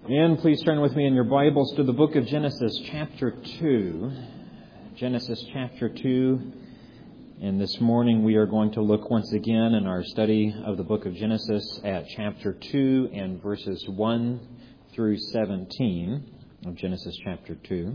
And please turn with me in your Bibles to the book of Genesis chapter 2. Genesis chapter 2. And this morning we are going to look once again in our study of the book of Genesis at chapter 2 and verses 1 through 17 of Genesis chapter 2.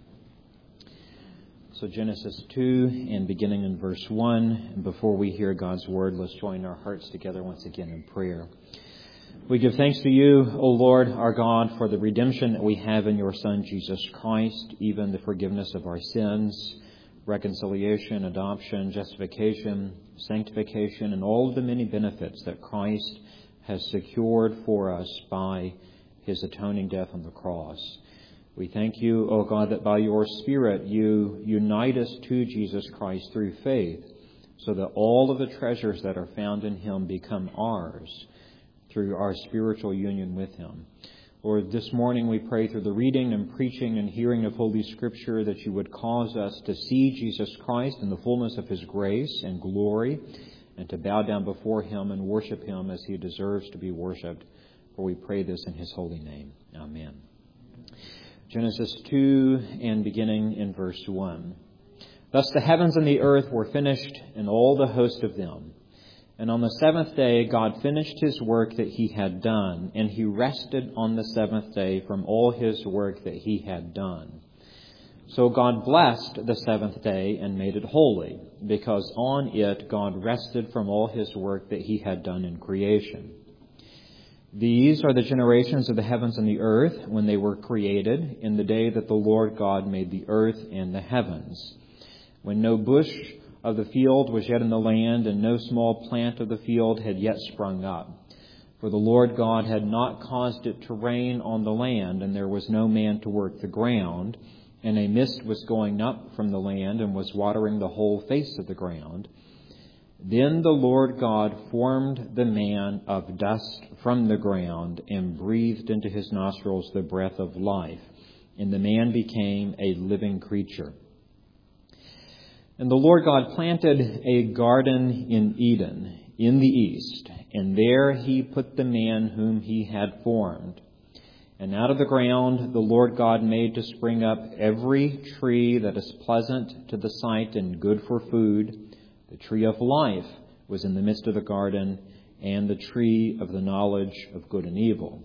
So Genesis 2 and beginning in verse 1. And before we hear God's word, let's join our hearts together once again in prayer. We give thanks to you, O Lord, our God, for the redemption that we have in your Son, Jesus Christ, even the forgiveness of our sins, reconciliation, adoption, justification, sanctification, and all of the many benefits that Christ has secured for us by his atoning death on the cross. We thank you, O God, that by your Spirit you unite us to Jesus Christ through faith, so that all of the treasures that are found in him become ours through our spiritual union with him. Lord, this morning we pray through the reading and preaching and hearing of Holy Scripture that you would cause us to see Jesus Christ in the fullness of his grace and glory, and to bow down before him and worship him as he deserves to be worshipped. For we pray this in his holy name. Amen. Genesis 2 and beginning in verse 1. Thus the heavens and the earth were finished, and all the host of them. And on the seventh day God finished his work that he had done, and he rested on the seventh day from all his work that he had done. So God blessed the seventh day and made it holy, because on it God rested from all his work that he had done in creation. These are the generations of the heavens and the earth when they were created, in the day that the Lord God made the earth and the heavens, when no bush of the field was yet in the land, and no small plant of the field had yet sprung up. For the Lord God had not caused it to rain on the land, and there was no man to work the ground, and a mist was going up from the land, and was watering the whole face of the ground. Then the Lord God formed the man of dust from the ground, and breathed into his nostrils the breath of life, and the man became a living creature. And the Lord God planted a garden in Eden, in the east, and there he put the man whom he had formed. And out of the ground the Lord God made to spring up every tree that is pleasant to the sight and good for food. The tree of life was in the midst of the garden, and the tree of the knowledge of good and evil.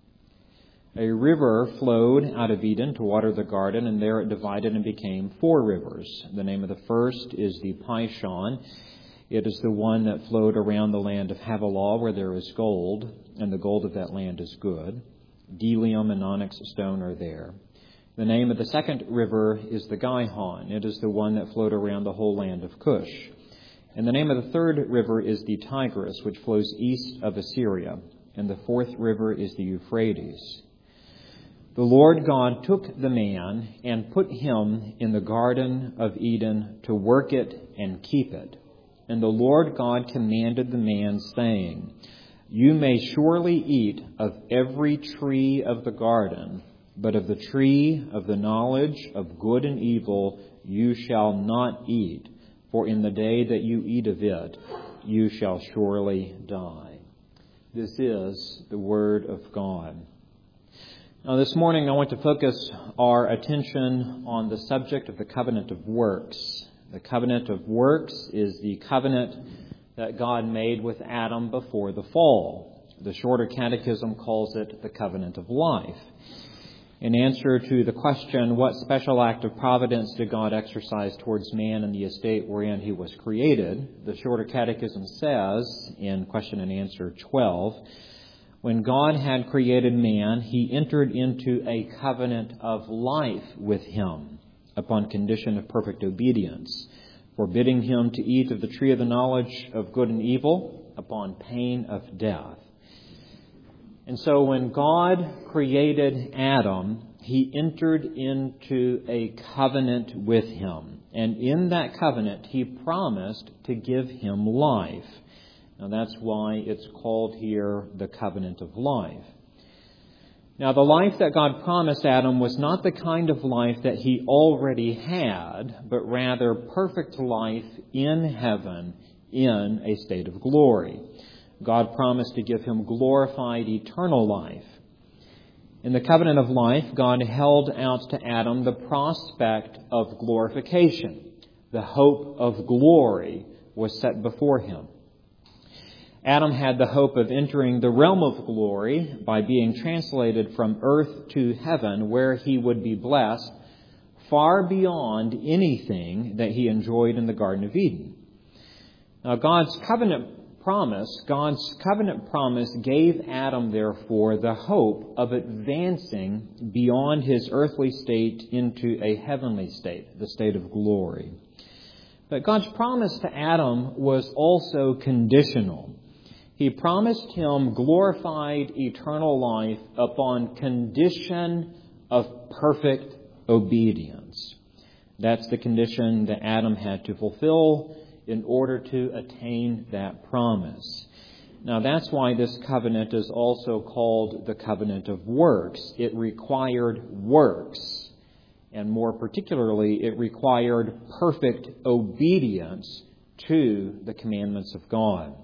A river flowed out of Eden to water the garden, and there it divided and became 4 rivers. The name of the first is the Pishon. It is the one that flowed around the land of Havilah, where there is gold, and the gold of that land is good. Bdellium and onyx stone are there. The name of the second river is the Gihon. It is the one that flowed around the whole land of Cush. And the name of the third river is the Tigris, which flows east of Assyria. And the fourth river is the Euphrates. The Lord God took the man and put him in the Garden of Eden to work it and keep it. And the Lord God commanded the man, saying, You may surely eat of every tree of the garden, but of the tree of the knowledge of good and evil you shall not eat, for in the day that you eat of it you shall surely die. This is the word of God. Now, this morning I want to focus our attention on the subject of the covenant of works. The covenant of works is the covenant that God made with Adam before the fall. The Shorter Catechism calls it the covenant of life. In answer to the question, what special act of providence did God exercise towards man in the estate wherein he was created, the Shorter Catechism says in question and answer 12, when God had created man, he entered into a covenant of life with him upon condition of perfect obedience, forbidding him to eat of the tree of the knowledge of good and evil upon pain of death. And so when God created Adam, he entered into a covenant with him. And in that covenant, he promised to give him life. Now, that's why it's called here the covenant of life. Now, the life that God promised Adam was not the kind of life that he already had, but rather perfect life in heaven in a state of glory. God promised to give him glorified eternal life. In the covenant of life, God held out to Adam the prospect of glorification. The hope of glory was set before him. Adam had the hope of entering the realm of glory by being translated from earth to heaven, where he would be blessed far beyond anything that he enjoyed in the Garden of Eden. Now, God's covenant promise gave Adam, therefore, the hope of advancing beyond his earthly state into a heavenly state, the state of glory. But God's promise to Adam was also conditional. He promised him glorified eternal life upon condition of perfect obedience. That's the condition that Adam had to fulfill in order to attain that promise. Now, that's why this covenant is also called the covenant of works. It required works, and more particularly, it required perfect obedience to the commandments of God.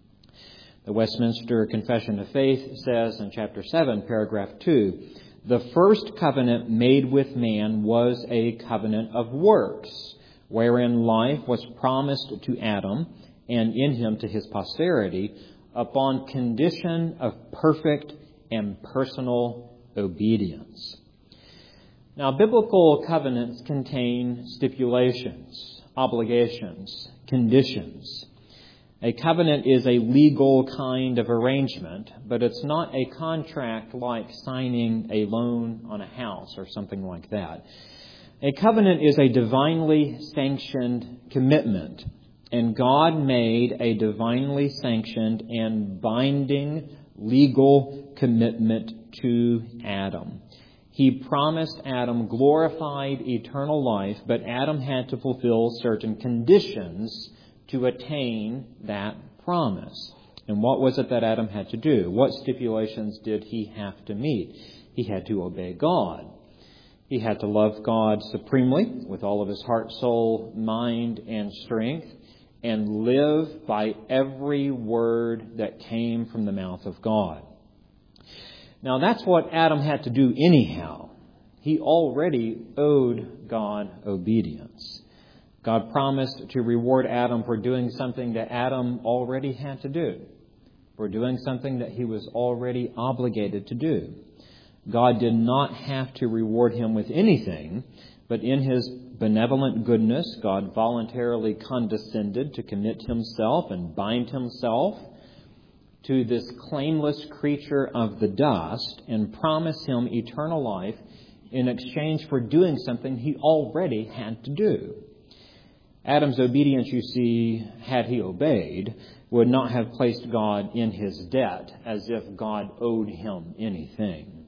The Westminster Confession of Faith says in chapter 7, paragraph 2, "The first covenant made with man was a covenant of works, wherein life was promised to Adam, and in him to his posterity, upon condition of perfect and personal obedience." Now, biblical covenants contain stipulations, obligations, conditions. A covenant is a legal kind of arrangement, but it's not a contract like signing a loan on a house or something like that. A covenant is a divinely sanctioned commitment, and God made a divinely sanctioned and binding legal commitment to Adam. He promised Adam glorified eternal life, but Adam had to fulfill certain conditions to attain that promise. And what was it that Adam had to do? What stipulations did he have to meet? He had to obey God. He had to love God supremely with all of his heart, soul, mind, and strength, and live by every word that came from the mouth of God. Now, that's what Adam had to do anyhow. He already owed God obedience. God promised to reward Adam for doing something that Adam already had to do, for doing something that he was already obligated to do. God did not have to reward him with anything, but in his benevolent goodness, God voluntarily condescended to commit himself and bind himself to this claimless creature of the dust and promise him eternal life in exchange for doing something he already had to do. Adam's obedience, you see, had he obeyed, would not have placed God in his debt as if God owed him anything.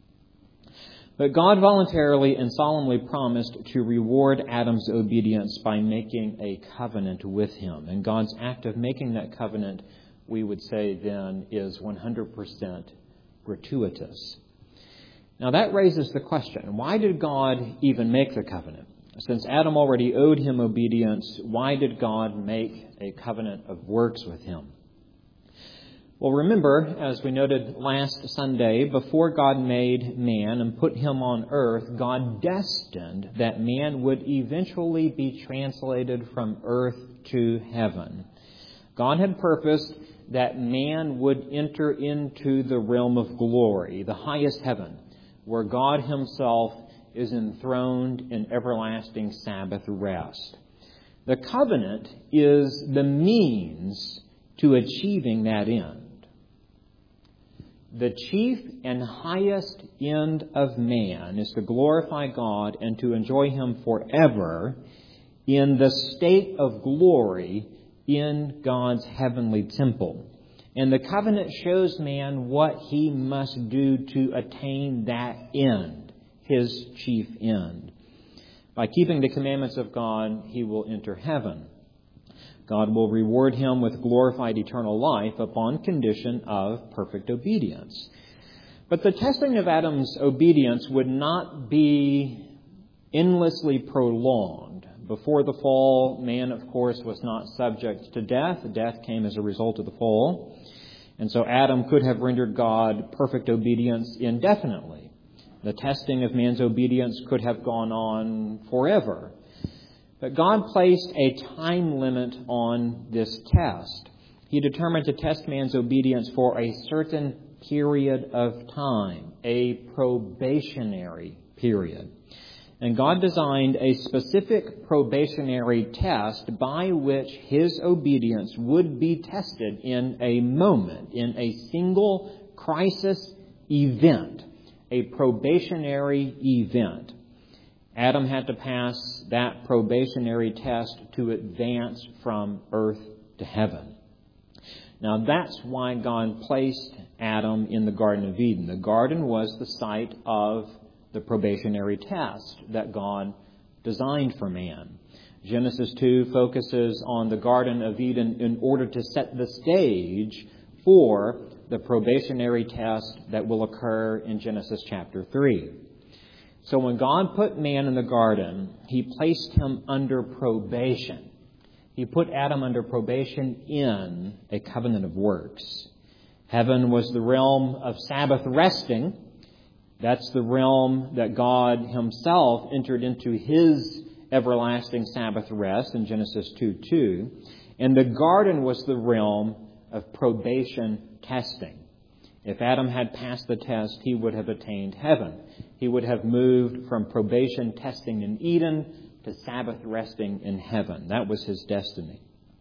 But God voluntarily and solemnly promised to reward Adam's obedience by making a covenant with him. And God's act of making that covenant, we would say then, is 100% gratuitous. Now that raises the question, why did God even make the covenant? Since Adam already owed him obedience, why did God make a covenant of works with him? Well, remember, as we noted last Sunday, before God made man and put him on earth, God destined that man would eventually be translated from earth to heaven. God had purposed that man would enter into the realm of glory, the highest heaven, where God himself is enthroned in everlasting Sabbath rest. The covenant is the means to achieving that end. The chief and highest end of man is to glorify God and to enjoy him forever in the state of glory in God's heavenly temple. And the covenant shows man what he must do to attain that end, his chief end. By keeping the commandments of God, he will enter heaven. God will reward him with glorified eternal life upon condition of perfect obedience. But the testing of Adam's obedience would not be endlessly prolonged. Before the fall, man, of course, was not subject to death. Death came as a result of the fall. And so Adam could have rendered God perfect obedience indefinitely. The testing of man's obedience could have gone on forever. But God placed a time limit on this test. He determined to test man's obedience for a certain period of time, a probationary period. And God designed a specific probationary test by which his obedience would be tested in a moment, in a single crisis event, a probationary event. Adam had to pass that probationary test to advance from earth to heaven. Now that's why God placed Adam in the Garden of Eden. The garden was the site of the probationary test that God designed for man. Genesis 2 focuses on the Garden of Eden in order to set the stage for the probationary test that will occur in Genesis chapter 3. So when God put man in the garden, he placed him under probation. He put Adam under probation in a covenant of works. Heaven was the realm of Sabbath resting. That's the realm that God himself entered into his everlasting Sabbath rest in Genesis 2:2. And the garden was the realm of probation testing. If Adam had passed the test, he would have attained heaven. He would have moved from probation testing in Eden to Sabbath resting in heaven. That was his destiny.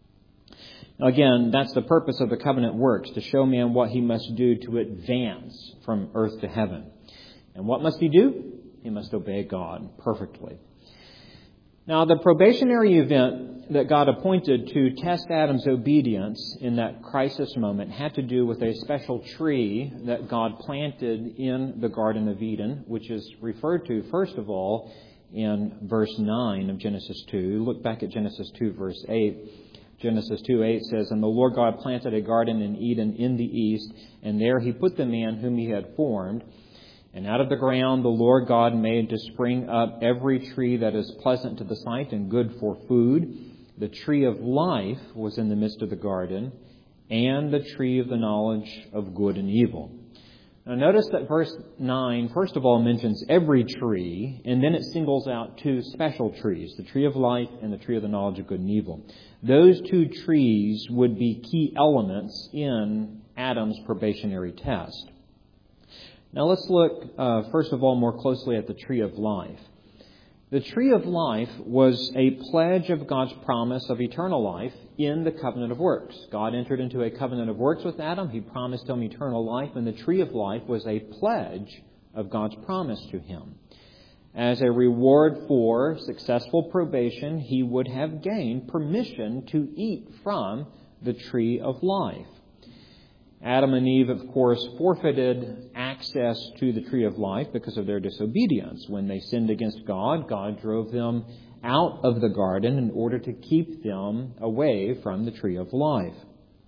Again, that's the purpose of the covenant works, to show man what he must do to advance from earth to heaven. And what must he do? He must obey God perfectly. Now, the probationary event that God appointed to test Adam's obedience in that crisis moment had to do with a special tree that God planted in the Garden of Eden, which is referred to, first of all, in verse 9 of Genesis 2. Look back at Genesis 2, verse 8. Genesis 2:8 says, "And the Lord God planted a garden in Eden in the east, and there he put the man whom he had formed. And out of the ground the Lord God made to spring up every tree that is pleasant to the sight and good for food. The tree of life was in the midst of the garden, and the tree of the knowledge of good and evil." Now notice that verse 9, first of all, mentions every tree, and then it singles out two special trees, the tree of life and the tree of the knowledge of good and evil. Those two trees would be key elements in Adam's probationary test. Now let's look, first of all, more closely at the tree of life. The tree of life was a pledge of God's promise of eternal life in the covenant of works. God entered into a covenant of works with Adam. He promised him eternal life, and the tree of life was a pledge of God's promise to him. As a reward for successful probation, he would have gained permission to eat from the tree of life. Adam and Eve, of course, forfeited access to the tree of life because of their disobedience. When they sinned against God, God drove them out of the garden in order to keep them away from the tree of life.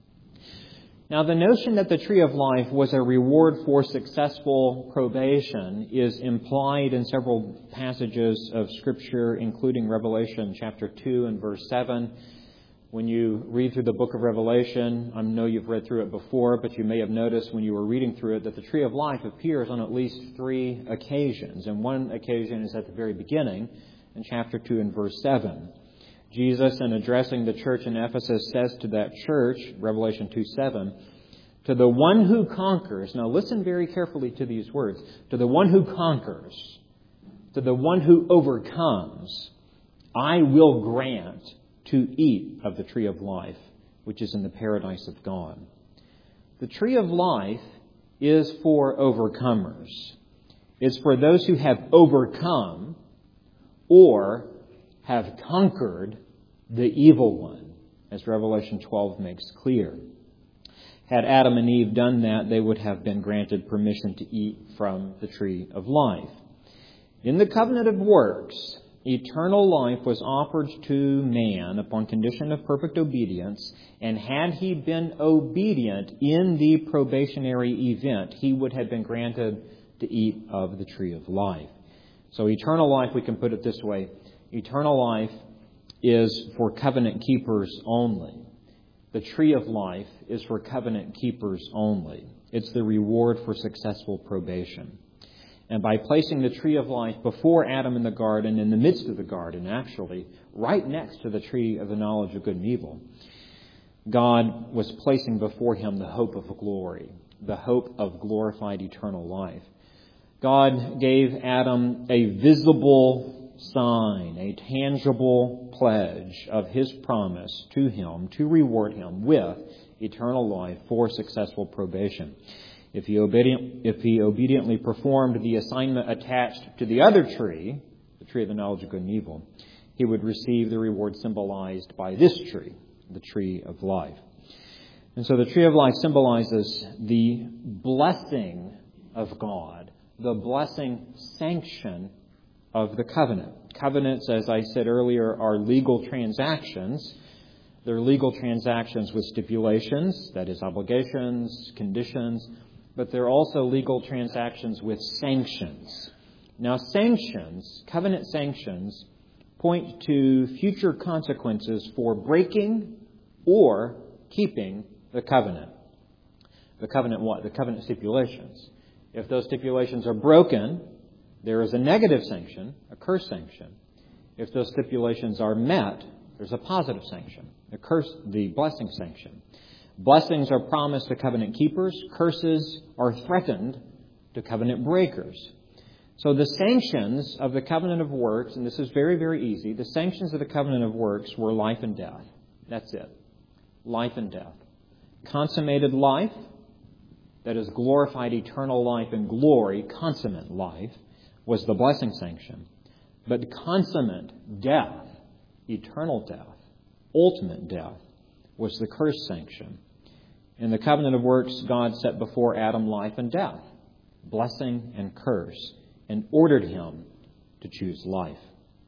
Now, the notion that the tree of life was a reward for successful probation is implied in several passages of Scripture, including Revelation chapter 2 and verse 7. When you read through the book of Revelation, I know you've read through it before, but you may have noticed when you were reading through it that the tree of life appears on at least 3 occasions. And one occasion is at the very beginning in chapter 2 and verse 7. Jesus, in addressing the church in Ephesus, says to that church, Revelation 2:7, "To the one who conquers," now listen very carefully to these words, "to the one who conquers, to the one who overcomes, I will grant to eat of the tree of life, which is in the paradise of God." The tree of life is for overcomers. It's for those who have overcome or have conquered the evil one, as Revelation 12 makes clear. Had Adam and Eve done that, they would have been granted permission to eat from the tree of life. In the covenant of works, eternal life was offered to man upon condition of perfect obedience, and had he been obedient in the probationary event, he would have been granted to eat of the tree of life. So eternal life, we can put it this way, eternal life is for covenant keepers only. The tree of life is for covenant keepers only. It's the reward for successful probation. And by placing the tree of life before Adam in the garden, in the midst of the garden, actually, right next to the tree of the knowledge of good and evil, God was placing before him the hope of glory, the hope of glorified eternal life. God gave Adam a visible sign, a tangible pledge of his promise to him to reward him with eternal life for successful probation. If he obediently performed the assignment attached to the other tree, the tree of the knowledge of good and evil, he would receive the reward symbolized by this tree, the tree of life. And so the tree of life symbolizes the blessing of God, the blessing sanction of the covenant. Covenants, as I said earlier, are legal transactions. They're legal transactions with stipulations, that is, obligations, conditions, but they're also legal transactions with sanctions. Now, sanctions, covenant sanctions, point to future consequences for breaking or keeping the covenant. The covenant what? The covenant stipulations. If those stipulations are broken, there is a negative sanction, a curse sanction. If those stipulations are met, there's a positive sanction, the blessing sanction. Blessings are promised to covenant keepers. Curses are threatened to covenant breakers. So the sanctions of the covenant of works, and this is very, very easy, the sanctions of the covenant of works were life and death. That's it. Life and death. Consummated life, that is glorified eternal life and glory, consummate life, was the blessing sanction. But consummate death, eternal death, ultimate death, was the curse sanction. In the covenant of works, God set before Adam life and death, blessing and curse, and ordered him to choose life.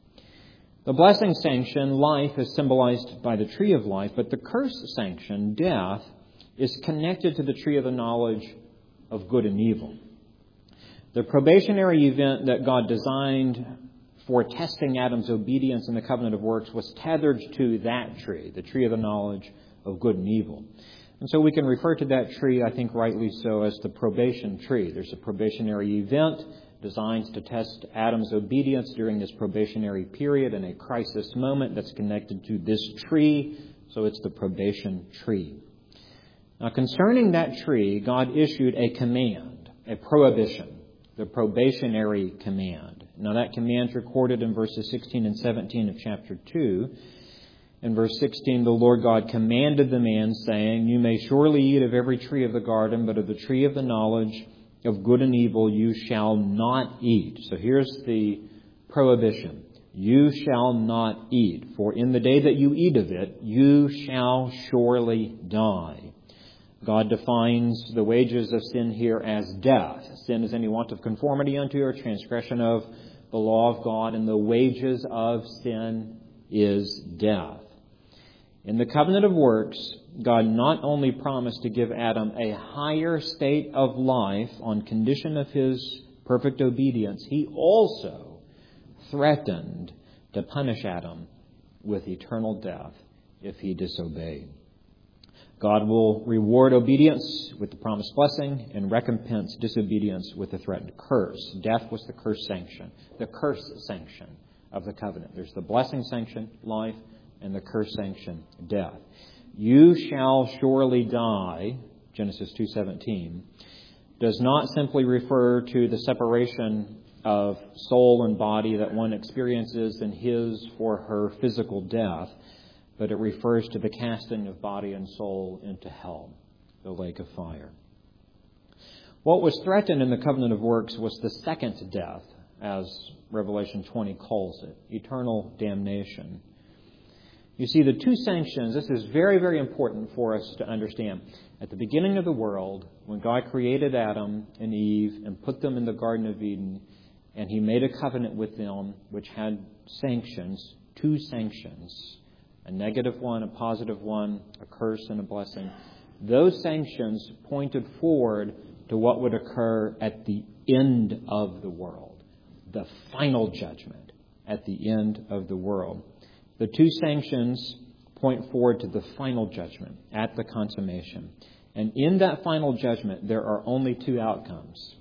The blessing sanction, life, is symbolized by the tree of life, but the curse sanction, death, is connected to the tree of the knowledge of good and evil. The probationary event that God designed for testing Adam's obedience in the covenant of works was tethered to that tree, the tree of the knowledge of good and evil. And so we can refer to that tree, I think rightly so, as the probation tree. There's a probationary event designed to test Adam's obedience during this probationary period in a crisis moment that's connected to this tree, so it's the probation tree. Now, concerning that tree, God issued a command, a prohibition, the probationary command. Now, that command is recorded in verses 16 and 17 of chapter 2. In verse 16, the Lord God commanded the man, saying, "You may surely eat of every tree of the garden, but of the tree of the knowledge of good and evil you shall not eat." So here's the prohibition. You shall not eat, for in the day that you eat of it, you shall surely die. God defines the wages of sin here as death. Sin is any want of conformity unto or transgression of the law of God, and the wages of sin is death. In the covenant of works, God not only promised to give Adam a higher state of life on condition of his perfect obedience, he also threatened to punish Adam with eternal death if he disobeyed. God will reward obedience with the promised blessing and recompense disobedience with the threatened curse. Death was the curse sanction of the covenant. There's the blessing sanction, life, and the curse sanction, death. You shall surely die, Genesis 2:17, does not simply refer to the separation of soul and body that one experiences in his or her physical death, but it refers to the casting of body and soul into hell, the lake of fire. What was threatened in the covenant of works was the second death, as Revelation 20 calls it, eternal damnation. You see, the two sanctions, this is very, very important for us to understand. At the beginning of the world, when God created Adam and Eve and put them in the Garden of Eden, and he made a covenant with them which had sanctions, two sanctions, a negative one, a positive one, a curse and a blessing. Those sanctions pointed forward to what would occur at the end of the world, the final judgment at the end of the world. The two sanctions point forward to the final judgment at the consummation. And in that final judgment, there are only two outcomes.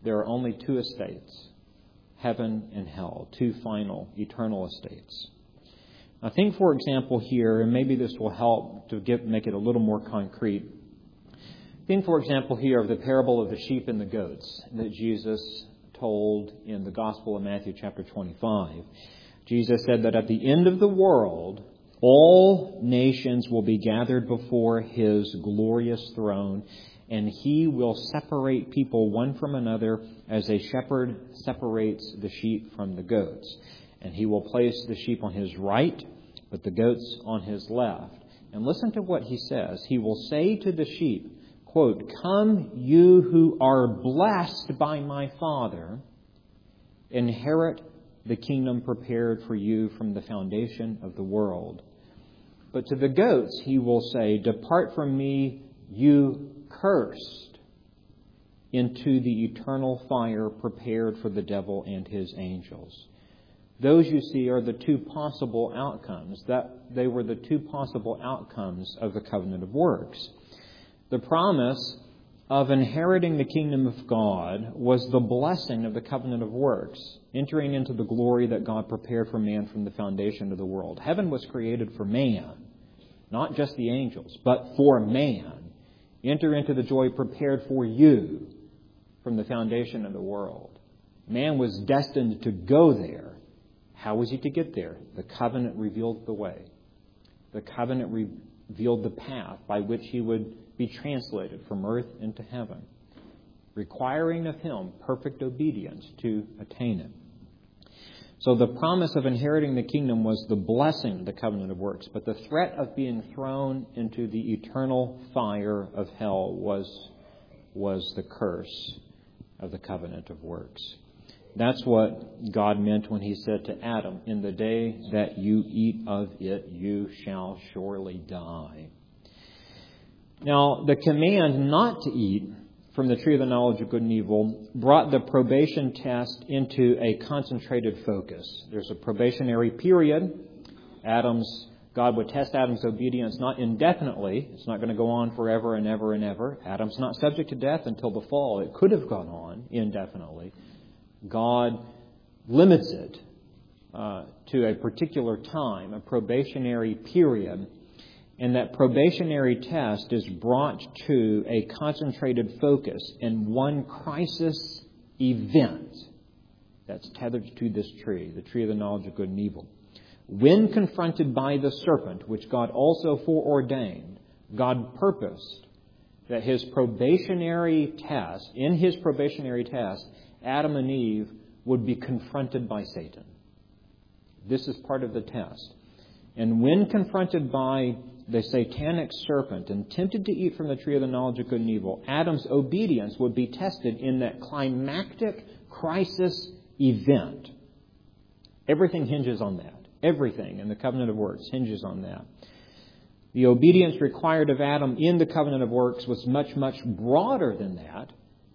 there are only two estates, heaven and hell, two final, eternal estates. I think, for example, here, and maybe this will help to make it a little more concrete. Think, for example, here of the parable of the sheep and the goats that Jesus told in the Gospel of Matthew chapter 25. Jesus said that at the end of the world, all nations will be gathered before His glorious throne, and He will separate people one from another as a shepherd separates the sheep from the goats. And He will place the sheep on His right, but the goats on His left. And listen to what He says. He will say to the sheep, quote, "Come, you who are blessed by my Father, inherit the kingdom prepared for you from the foundation of the world. But to the goats He will say, depart from me, you cursed, into the eternal fire prepared for the devil and his angels." Those, you see, are the two possible outcomes. They were the two possible outcomes of the covenant of works. The promise of inheriting the kingdom of God was the blessing of the covenant of works, entering into the glory that God prepared for man from the foundation of the world. Heaven was created for man, not just the angels, but for man. Enter into the joy prepared for you from the foundation of the world. Man was destined to go there. How was he to get there? The covenant revealed the way. The covenant revealed the path by which he would be translated from earth into heaven, requiring of him perfect obedience to attain it. So the promise of inheriting the kingdom was the blessing of the covenant of works, but the threat of being thrown into the eternal fire of hell was the curse of the covenant of works. That's what God meant when He said to Adam, "In the day that you eat of it, you shall surely die." Now, the command not to eat from the tree of the knowledge of good and evil brought the probation test into a concentrated focus. There's a probationary period. God would test Adam's obedience not indefinitely. It's not going to go on forever and ever and ever. Adam's not subject to death until the fall. It could have gone on indefinitely. God limits it to a particular time, a probationary period. And that probationary test is brought to a concentrated focus in one crisis event that's tethered to this tree, the tree of the knowledge of good and evil. When confronted by the serpent, which God also foreordained, God purposed that in his probationary test, Adam and Eve would be confronted by Satan. This is part of the test. And when confronted by the satanic serpent and tempted to eat from the tree of the knowledge of good and evil, Adam's obedience would be tested in that climactic crisis event. Everything hinges on that. Everything in the covenant of works hinges on that. The obedience required of Adam in the covenant of works was much, much broader than that.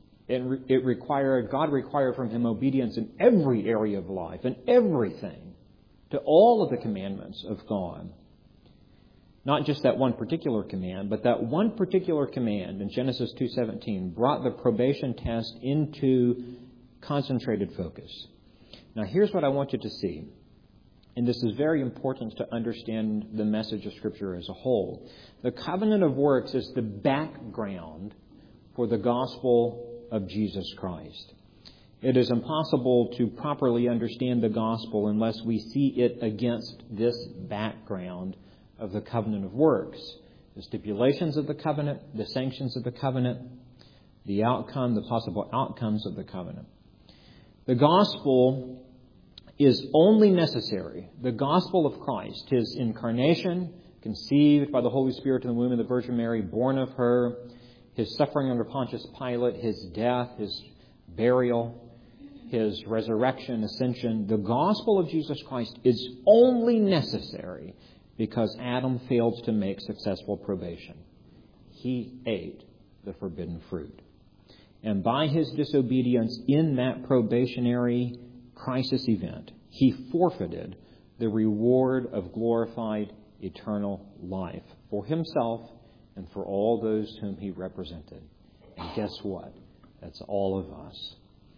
God required from him obedience in every area of life and everything, to all of the commandments of God. Not just that one particular command, but that one particular command in Genesis 2:17 brought the probation test into concentrated focus. Now here's what I want you to see. And this is very important to understand the message of Scripture as a whole. The covenant of works is the background for the gospel of Jesus Christ. It is impossible to properly understand the gospel unless we see it against this background of the covenant of works. The stipulations of the covenant, the sanctions of the covenant, the possible outcomes of the covenant. The gospel is only necessary. The gospel of Christ, his incarnation, conceived by the Holy Spirit in the womb of the Virgin Mary, born of her, his suffering under Pontius Pilate, his death, his burial, his resurrection, ascension. The gospel of Jesus Christ is only necessary because Adam failed to make successful probation. He ate the forbidden fruit. And by his disobedience in that probationary crisis event, he forfeited the reward of glorified eternal life for himself and for all those whom he represented. And guess what? That's all of us.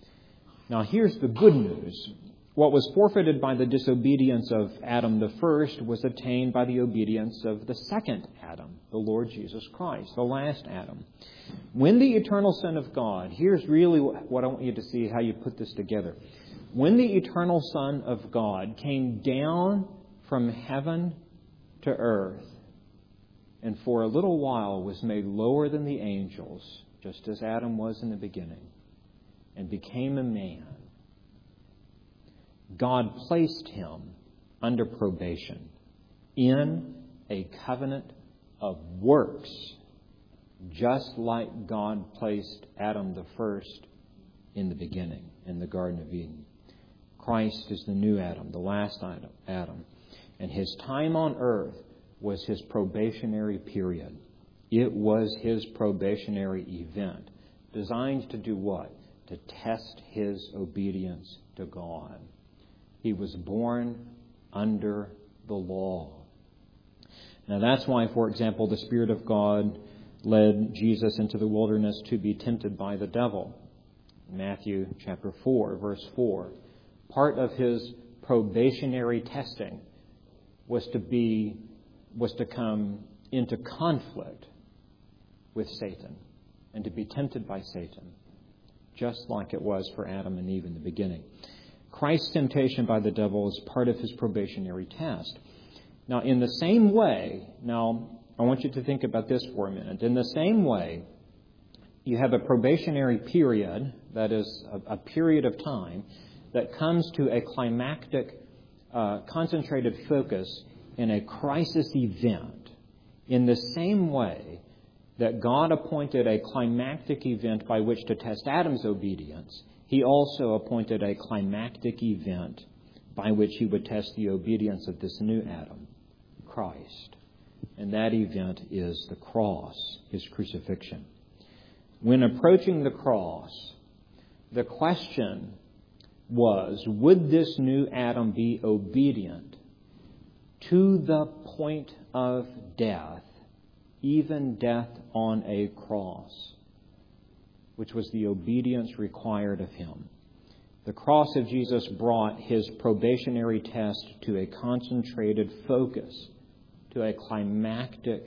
Now here's the good news. What was forfeited by the disobedience of Adam the first was attained by the obedience of the second Adam, the Lord Jesus Christ, the last Adam. When the eternal Son of God, here's really what I want you to see, how you put this together. When the eternal Son of God came down from heaven to earth, and for a little while was made lower than the angels, just as Adam was in the beginning, and became a man, God placed him under probation in a covenant of works, just like God placed Adam the first in the beginning, in the Garden of Eden. Christ is the new Adam, the last Adam. And his time on earth was his probationary period. It was his probationary event, designed to do what? To test his obedience to God. He was born under the law. Now that's why, for example, the Spirit of God led Jesus into the wilderness to be tempted by the devil. Matthew chapter 4, verse 4. Part of his probationary testing was to come into conflict with Satan and to be tempted by Satan, just like it was for Adam and Eve in the beginning. Christ's temptation by the devil is part of his probationary test. Now, in the same way, I want you to think about this for a minute. In the same way, you have a probationary period, that is a period of time, that comes to a climactic, concentrated focus in a crisis event. In the same way that God appointed a climactic event by which to test Adam's obedience, He also appointed a climactic event by which He would test the obedience of this new Adam, Christ. And that event is the cross, His crucifixion. When approaching the cross, the question was, would this new Adam be obedient to the point of death, even death on a cross, which was the obedience required of him? The cross of Jesus brought his probationary test to a concentrated focus, to a climactic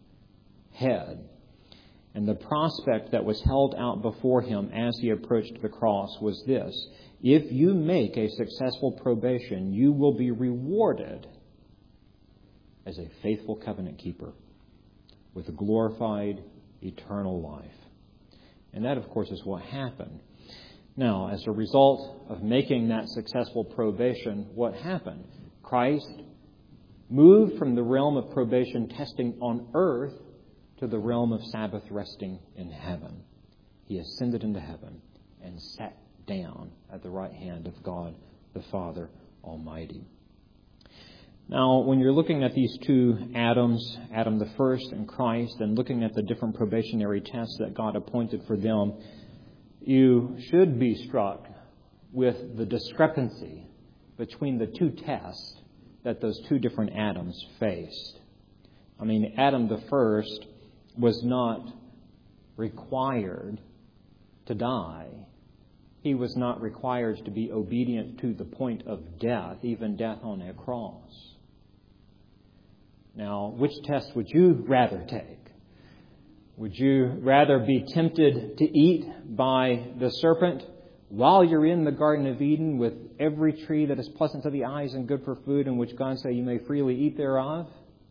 head. And the prospect that was held out before him as he approached the cross was this: if you make a successful probation, you will be rewarded as a faithful covenant keeper with a glorified eternal life. And that, of course, is what happened. Now, as a result of making that successful probation, what happened? Christ moved from the realm of probation testing on earth to the realm of Sabbath resting in heaven. He ascended into heaven and sat down at the right hand of God the Father Almighty. Now, when you're looking at these two Adams, Adam the first and Christ, and looking at the different probationary tests that God appointed for them, you should be struck with the discrepancy between the two tests that those two different Adams faced. I mean, Adam the first was not required to die. He was not required to be obedient to the point of death, even death on a cross. Now, which test would you rather take? Would you rather be tempted to eat by the serpent while you're in the Garden of Eden with every tree that is pleasant to the eyes and good for food, in which God said you may freely eat thereof?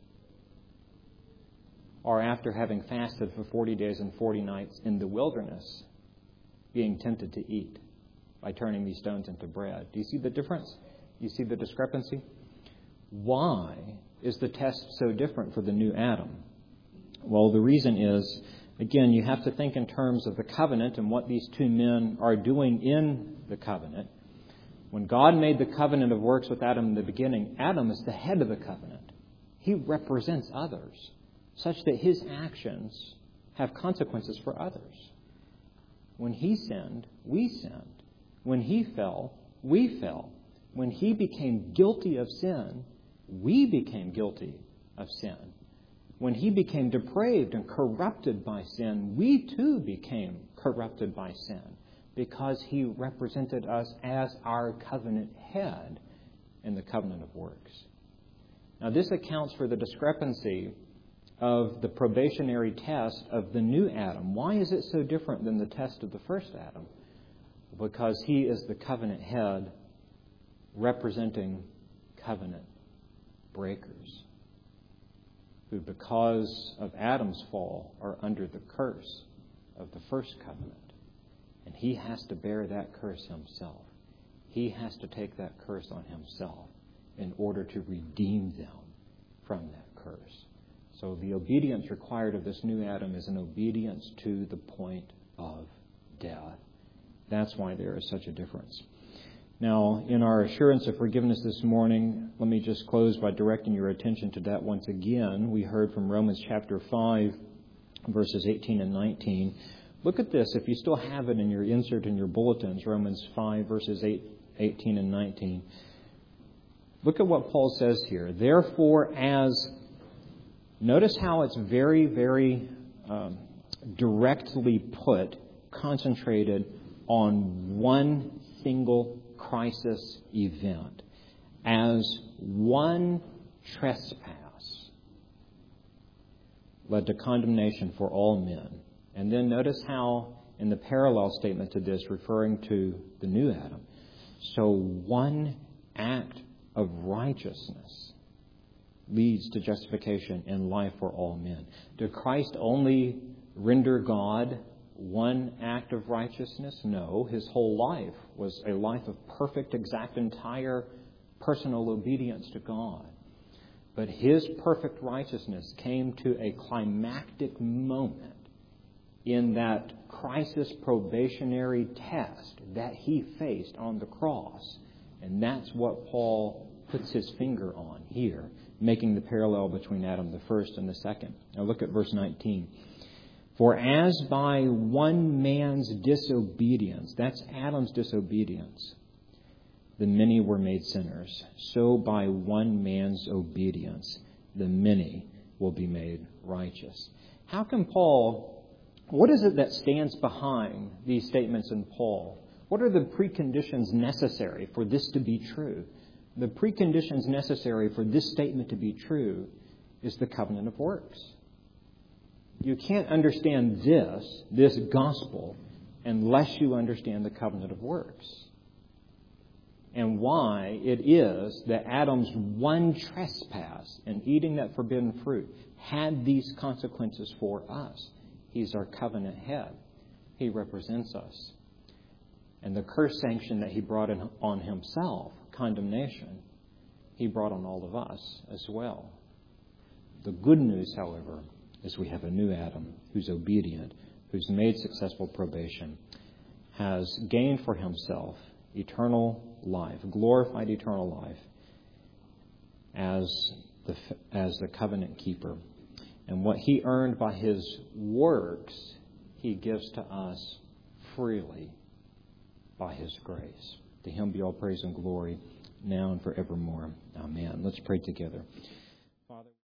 Or after having fasted for 40 days and 40 nights in the wilderness, being tempted to eat by turning these stones into bread? Do you see the difference? Do you see the discrepancy? Why is the test so different for the new Adam? Well, the reason is, again, you have to think in terms of the covenant and what these two men are doing in the covenant. When God made the covenant of works with Adam in the beginning, Adam is the head of the covenant. He represents others, such that his actions have consequences for others. When he sinned, we sinned. When he fell, we fell. When he became guilty of sin, we became guilty of sin. When he became depraved and corrupted by sin, we too became corrupted by sin, because he represented us as our covenant head in the covenant of works. Now, this accounts for the discrepancy of the probationary test of the new Adam. Why is it so different than the test of the first Adam? Because he is the covenant head representing covenant breakers, who, because of Adam's fall, are under the curse of the first covenant. And he has to bear that curse himself. He has to take that curse on himself in order to redeem them from that curse. So the obedience required of this new Adam is an obedience to the point of death. That's why there is such a difference. Now, in our assurance of forgiveness this morning, let me just close by directing your attention to that once again. We heard from Romans chapter 5, verses 18 and 19. Look at this, if you still have it in your insert in your bulletins, Romans 5, verses 18 and 19. Look at what Paul says here. Therefore, notice how it's very, very directly put, concentrated on one single crisis event. As one trespass led to condemnation for all men. And then notice how, in the parallel statement to this, referring to the new Adam, so one act of righteousness leads to justification and life for all men. Did Christ only render God one act of righteousness? No, his whole life was a life of perfect, exact, entire personal obedience to God. But his perfect righteousness came to a climactic moment in that crisis probationary test that he faced on the cross. And that's what Paul puts his finger on here, making the parallel between Adam the first and the second. Now look at verse 19. For as by one man's disobedience, that's Adam's disobedience, the many were made sinners, so by one man's obedience, the many will be made righteous. How can Paul, what is it that stands behind these statements in Paul? What are the preconditions necessary for this to be true? The preconditions necessary for this statement to be true is the covenant of works. You can't understand this gospel, unless you understand the covenant of works. And why it is that Adam's one trespass in eating that forbidden fruit had these consequences for us. He's our covenant head. He represents us. And the curse sanction that he brought on himself, condemnation, he brought on all of us as well. The good news, however, is we have a new Adam who's obedient, who's made successful probation, has gained for himself eternal life, glorified eternal life as the covenant keeper. And what he earned by his works, he gives to us freely by his grace. To him be all praise and glory now and forevermore. Amen. Let's pray together.